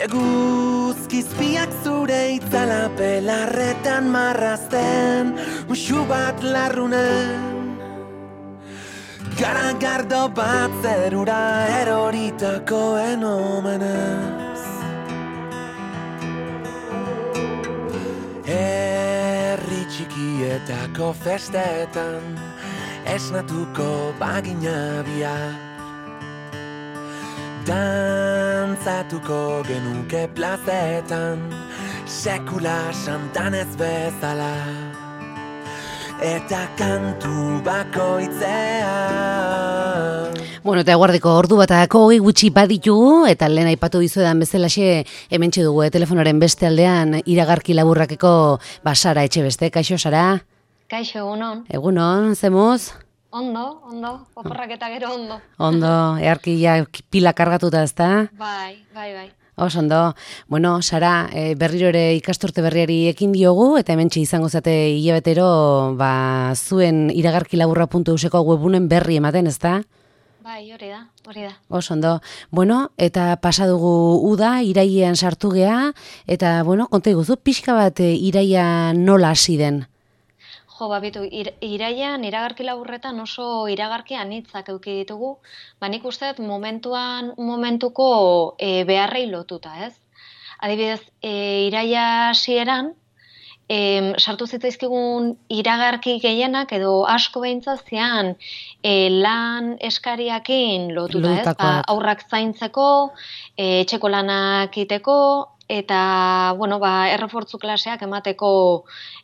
Eguzkizpiak zure itzala pelarretan marrazten, musu bat larrunen. Garagardo bat zerura eroritakoen omenez. Herri txikietako festetan esnatuko bagina bihar. Dantzatuko genuke plazetan, sekula santan ez bezala. Eta kantu bakoitzea. Bueno, eta eguardiko ordu batako hogei gutxi baditugu, eta lehen aipatu dizuedan bezalaxe hementxe dugu telefonoren beste aldean iragarki laburrakeko Sara Etxebeste. Kaixo, Sara? Kaixo, egunon. Egunon, zemuz? Ondo, oporrak eta gero ondo. Ondo, earkia pila kargatuta ezta? Bai. Oso ondo. Bueno, Sara, berriro ere ikasturte berriari ekin diogu, eta hementxe izango zate hilabetero, zuen iragarkilaburra.euseko webunen berri ematen, ezta? Bai, hori da. Oso ondo. Bueno, eta pasa dugu uda, irailean sartu gea, eta, bueno, konta iguzu, pixka bat iraia nola hasi den? Jo, bitu, irailean iragarki laburretan oso iragarki anitzak eduki ditugu, nik uste momentuko beharrei lotuta, ez? Adibidez, iraila hasieran sartu zitzaizkigun iragarki gehienak edo asko behintzat zian lan eskariakin lotuta, ez? Haurrak zaintzeko, etxeko lanak iteko, eta, errefortzu klaseak emateko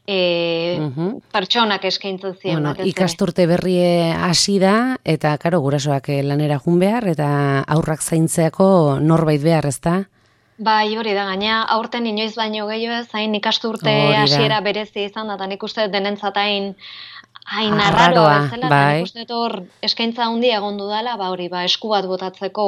pertsonak eskaintzen ziren. Bueno, ikasturte berrie hasi da, eta, karo, gurasoak lanera jun behar, eta aurrak zaintzeako norbait behar, ezta? Bai, hori da, gaina aurten inoiz baino gehiago ez, hain ikasturte hasiera berezi izan da, eta nik uste denentzat hain arraroa bezala, eta nik uste hor eskaintza handia egon dudala, esku bat botatzeko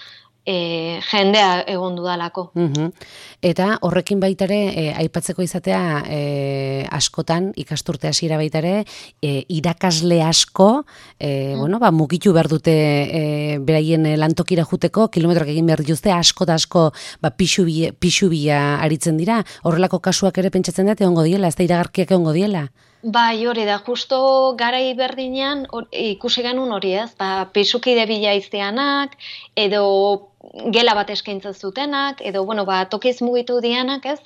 jendea egon dudalako. Eta horrekin baitare, aipatzeko izatea askotan, ikasturte hasiera baitare, irakasle asko, mugitu behar dute beraien lantokira juteko, kilometroak egin behar dituzte, asko eta asko pixu bila aritzen dira. Horrelako kasuak ere pentsatzen dut, egongo diela, ez da iragarkiak egongo diela? Bai, hori da, justo garai berdinean ikusi genuen hori ez, pisukide bila izteanak, edo gela bat eskaintzen zutenak, edo, tokiz mugitu dianak, ez,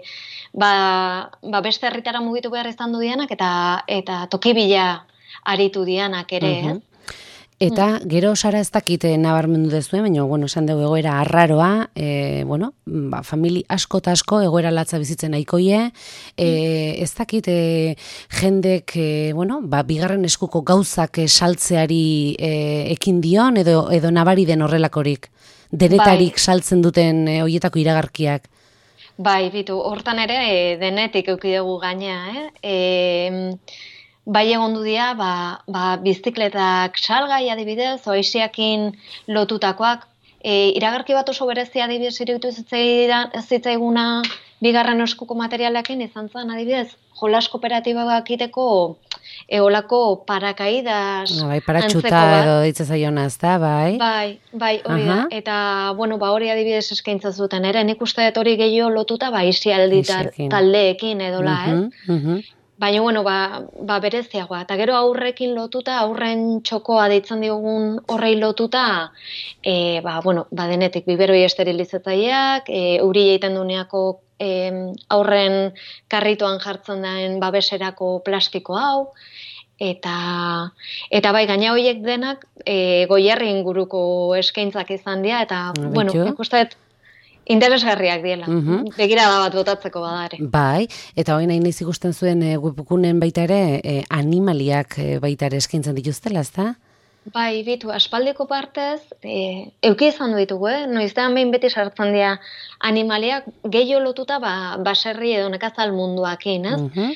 beste herritara mugitu behar izan du dianak, eta toki bila aritu dianak ere, ez. Eta gero, Sara, ez dakit nabarmendu dezuen, baina, esan dugu egoera arraroa, famili asko eta asko egoera latza bizitzen nahikoie, ez dakit jendek, bigarren eskuko gauzak saltzeari ekin dion, edo nabari den horrelakorik, denetarik saltzen duten horietako iragarkiak. Bai, bitu, hortan ere denetik euki dugu gaina, Bai egondu dira, bizikletak salgai adibidez, oaiziakin lotutakoak. Iragarki bat oso berezia adibidez iruditu zitzaiguna bigarren eskuko materialekin izan zen adibidez, jolas kooperatibak iteko olako parakaidas paratxuta edo ditza zaiona, ez da, bai? Bai, hori da. Eta, hori adibidez eskaintza zuten, ere, nik uste dut hori gehiago lotuta, izialdi taldeekin edola, ez? Baina, bereziagoa. Eta gero aurrekin lotuta, aurren txokoa deitzen diogun horrei lotuta, denetik biberoi esterilizatzaileak, uri egiten duneako aurren karritoan jartzen den babeserako plastiko hau, eta gaina horiek denak goierri inguruko eskaintzak izan dira, eta, nik uste interesgarriak diela, begirada bat botatzeko badare. Bai, eta hori nahi nahiz ikusten zuen webgunen baita ere animaliak baita ere eskaintzen dituztela, ez da? Bai, bitu, aspaldiko partez, euki izan ditugu, noizean behin beti sartzen dira animaliak gehiago lotuta baserri edo nekazal munduakin, ez?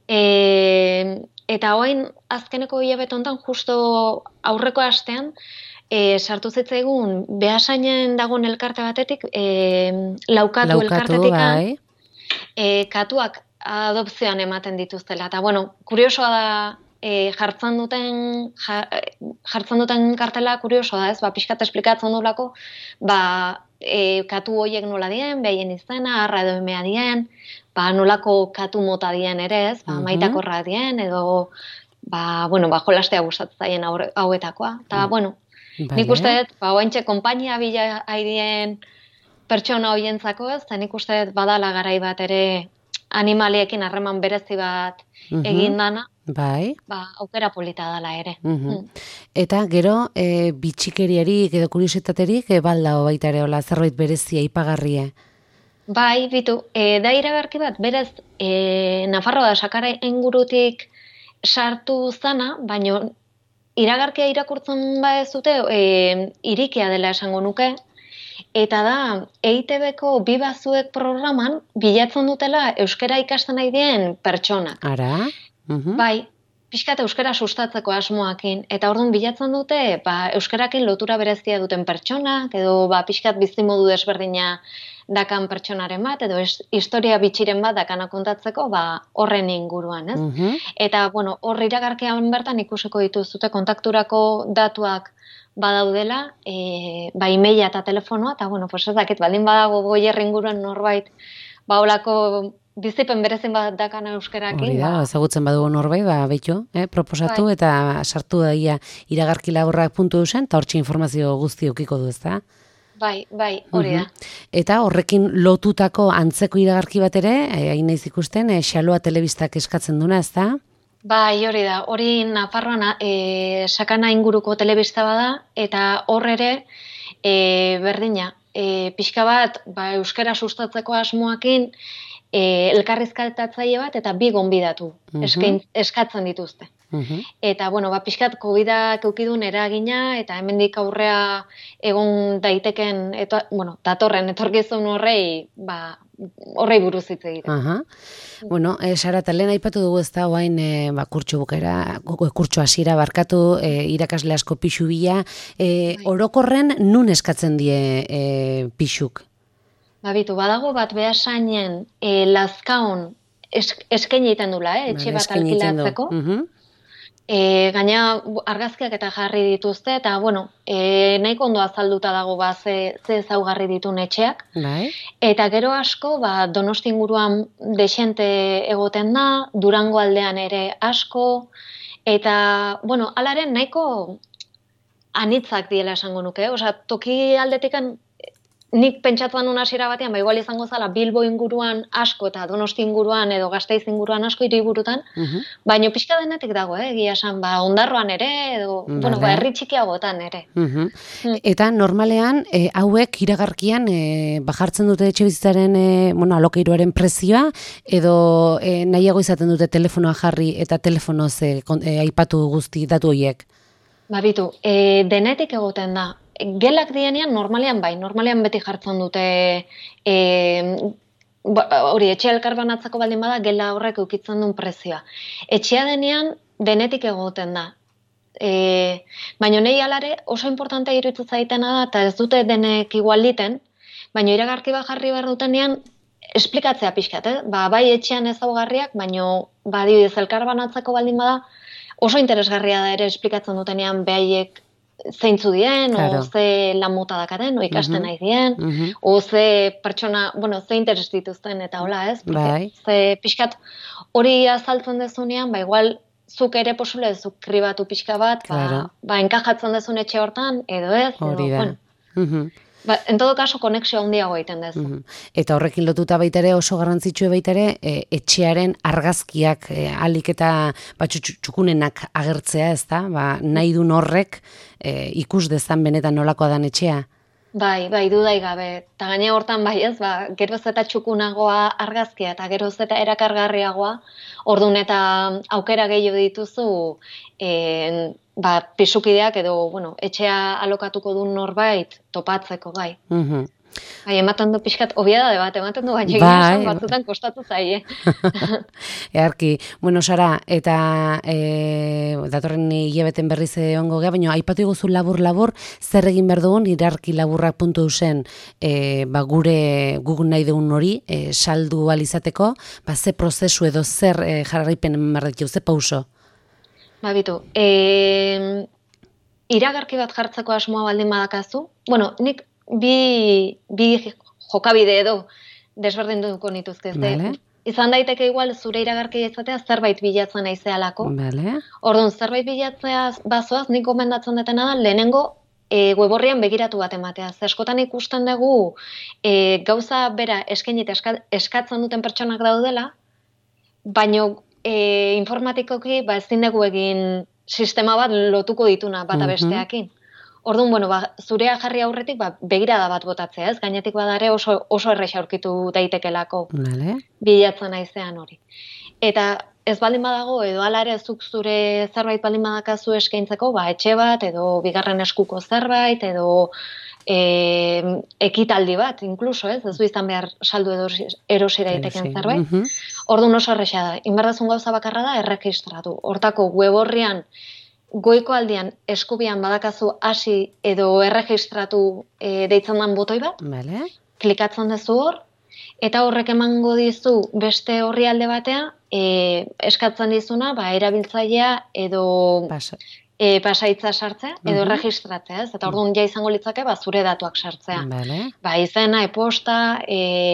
Eta hoin azkeneko hilabete honetan, justo aurreko astean, sartu zitzaigun Beasainen dagoen elkarte batetik, laukatu elkartetik, katuak adopzioan ematen dituztela. Eta, kuriosoa da jartzen duten kartela kurioso da, ez? Pixkat esplikatzen dulako, katu horiek nola dien, behien izena, arra edo emea dien, nolako katu mota dien ere, ez? Maitakorra dien, edo, jolastea gustatzen zaien hauetakoa. Eta, nik uste dut, oaintxe konpainia bila haidien pertsona horientzako ez, eta nik uste dut badala garai bat ere animaliekin harreman berezi bat egin dana, aukera polita dala ere. Eta gero, bitxikeriarik edo kuriositaterik, baldao baita ere, zerbait berezia ipagarrie? Bai, bitu, da iragarki bat, berez, Nafarroa da Sakara ingurutik sartu zana, baina iragarkia irakurtzen ez dute, irikia dela esango nuke, eta da, EITB-ko Bibazuek programan bilatzen dutela euskara ikasten nahi dien pertsonak. Ara? Bai, pixkat euskara sustatzeko asmoakin, eta orduan bilatzen dute, euskarakin lotura berezia duten pertsonak, edo pixkat bizimodu desberdina dakan pertsonaren bat, edo historia bitxiren bat dakana kontatzeko, horren inguruan, ez? Eta, hor iragarkean bertan ikusiko dituzute kontakturako datuak badaudela, emaila eta telefonoa, eta, ez dakit, baldin badago Goierri inguruan norbait, olako bizipen berezin bat dakana euskarakin. Hori da, ezagutzen badugu norbait, betxo, proposatu, eta sartu daia iragarkilaburrak.eusen, eta hortxe informazio guzti eukiko du, ez da? Bai, hori da. Eta horrekin lotutako antzeko iragarki bat ere, hain naiz ikusten, Xaloa telebistak eskatzen duna, ez da? Bai, hori da. Hori Nafarroan Sakana inguruko telebista bada, eta hor ere, berdina, pixka bat, euskara sustatzeko asmoakin, elkarrizkaltatzaile bat, eta bi gonbidatu eskatzen dituzte. Eta, pixkat COVID-ak eukidun eragina, eta hemendik aurrea egon daiteken, datorren etorkizun horrei buruz hitz egiten. Sara, talen aipatu dugu ez da, oain kurtso hasiera barkatu, irakasle asko pixu bila, orokorren nun eskatzen die pixuk? Badago bat behasainen Lazkaon eskaini egiten dula, etxe bat alkilatzeko. Gaina argazkiak eta jarri dituzte, eta nahiko ondo azalduta dago ze ezaugarri ditun etxeak. Eta gero asko Donosti inguruan desente egoten da, Durango aldean ere asko, eta alaren nahiko anitzak diela esango nuke. Toki aldetikan nik pentsatuan un hasiera batean, igual izango zala Bilbo inguruan asko eta Donosti inguruan edo Gasteiz inguruan asko hiriburutan, baina pixka denetik dago, egia esan, Ondarroan ere, edo, herri txikiagotan ere. Eta normalean, hauek iragarkian jartzen dute etxe bizitzaren alokairuaren prezioa, edo nahiago izaten dute telefonoa jarri eta telefonoz aipatu guzti datu horiek? Denetik egoten da. Gelak dienean normalean beti jartzen dute etxea elkarbanatzako baldin bada, gela horrek eukitzen duen prezioa. Etxea denean denetik egoten da. Baina nahi alare oso importantea iruditzen zaitena da, eta ez dute denek igualiten, baina iragarki bat jarri behar dutenean esplikatzea pixkat, bai etxean ezaugarriak, baina adibidez elkarbanatzako baldin bada, oso interesgarria da ere esplikatzen dutenean behaiek zeintzu dien, ze lan mota dakaten, ikasten nahi dien, ze pertsona, ze interes dituzten eta hola, ez? Ze pixkat hori azaltzen dezunean, igual zuk ere posule, zuk kribatu pixka bat, enkajatzen dezun etxe hortan, edo ez, hori da. En todo caso, konexio handiago egiten dezu. Eta horrekin lotuta baita ere, oso garrantzitsue baita ere, etxearen argazkiak alik eta txukunenak agertzea, ez da? Nahi dun horrek ikus dezan benetan nolakoa dan etxea. Bai, dudai gabe. Eta gaine hortan ez, geroz eta txukunagoa argazkia eta geroz eta erakargarriagoa, orduan eta aukera gehiago dituzu pisukideak edo, etxea alokatuko duen norbait topatzeko, bai. Ematen du pixkat obiedade bat, ematen du baina esan batzutan kostatu zaie. Earki, Sara, eta datorren hilabeten berriz ongo gea, baina aipatu iguzu labur, zer egin behar dugun iragarkilaburrak.eusen gure nahi dugun hori saldu alizateko, ze prozesu edo zer jarraipen behar ditu, ze pauso? Bitu. Iragarki bat jartzeko asmoa baldin badakazu, bueno, nik bi jokabide edo desberdinduko nituzke. Vale. Izan daiteke igual zure iragarkia izatea zerbait bilatzen naizealako. Vale. Orduan, zerbait bilatzea bazoaz, nik gomendatzen dutena da, lehenengo web orrian begiratu bat ematea. Askotan ikusten dugu gauza bera eskainita eskatzen duten pertsonak daudela, baino informatikoki ezin dugu egin sistema bat lotuko dituna bata besteakin. Orduan, bueno, zurea jarri aurretik begirada bat botatzea, ez? Gainetik badare oso erresa aurkitu daitekelako. Vale. Bilatzen naizean hori. Eta ez baldin badago, edo ala ere zuk zure zerbait baldin badakazu eskaintzeko, etxe bat, edo bigarren eskuko zerbait, edo ekitaldi bat, inkluso, ez? Ez du izan behar saldu erosi daiteken zerbait. Orduan oso erresa da. Inberdazun gauza bakarra da erregistratu. Hortako web orrian goiko aldian eskubian badakazu hasi edo erregistratu deitzen den botoi bat. Vale. Klikatzen duzu hor, eta horrek emango dizu beste orrialde batea, eskatzen dizuna, erabiltzailea edo pasaitza sartzea, edo erregistratzea, ez? Eta orduan ja izango litzake zure datuak sartzea. Vale. Izena, e-posta,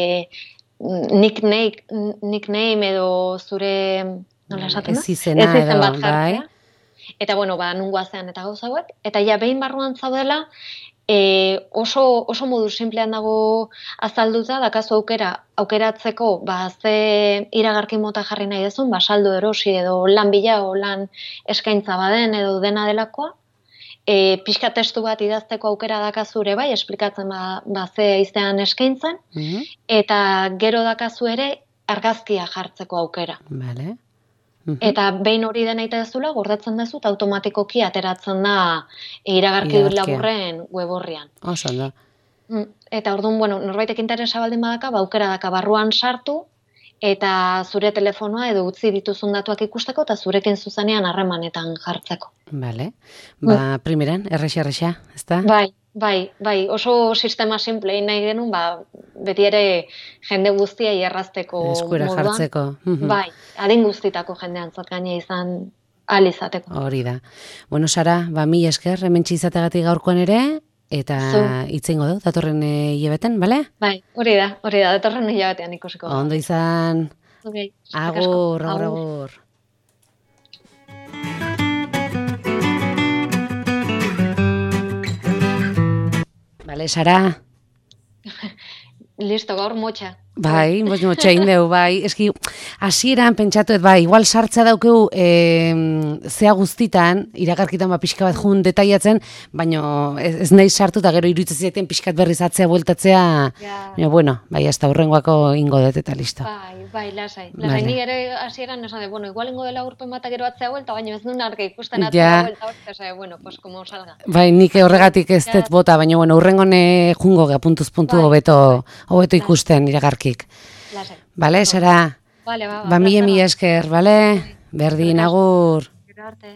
nickname edo zure, nola esaten da? Ez izena edo, bat jartzea. Eta, bueno, nungoazean eta gauza hauek. Eta ja, behin barruan zaudela, oso modu simplean dago azalduta, dakazu aukeratzeko, ze iragarki mota jarri nahi dezun, saldo erosi edo lan bila o lan eskaintza baden edo dena delakoa, pixka testu bat idazteko aukera dakazure bai, esplikatzen ze iztean eskaintzen, eta gero dakazu ere argazkia jartzeko aukera. Vale. Eta behin hori dena ita dezula, gordetzen dezut, automatikoki ateratzen da iragarki laburren web orrian. Oso da. Eta orduan, bueno, norbaitek interesa baldin badaka, aukera daka barruan sartu, eta zure telefonoa edo utzi dituzun datuak ikusteko, eta zurekin zuzenean harremanetan jartzeko. Vale. Primeran, errexa, ezta? Bai, oso sistema simple nahi genuen, beti ere jende guztia errazteko moduan. Eskuera jartzeko. Bai, adin guztitako jendean gaine izan ahal izateko. Hori da. Bueno, Sara, mila esker, hementsi izategatik gaurkoan ere, eta itzengo du, datorren hilabeten, bale? Bai, hori da, datorren hilabetean ikusiko. Ondo izan. Okay, agur. Bale, Sara? Listo, gaur motxa. Bai, motxa indeu, bai. Eski, hasieran pentsatu, igual sartza daukeu zea guztitan, iragarkitan pixka bat jun detaiatzen, baina ez nahi sartu eta gero iruditzen zaiten pixkat berriz atzea bueltatzea. Baina, bueno, bai, hasta hurrengoako ingo dut eta listo. Bai, lasai. Ni ere hasieran esan de, bueno, igual ingo dela urpen bat gero atzea buelta, baina ez duen argi ikusten atzea buelta, eta bueno, pues como salga. Bai, nik horregatik ez dut bota, baina, bueno, hurrengone jungo ga puntuz puntu hobeto ikusten iragarki. Bale, Sara? Bale, mila esker, bale? Berdin, agur.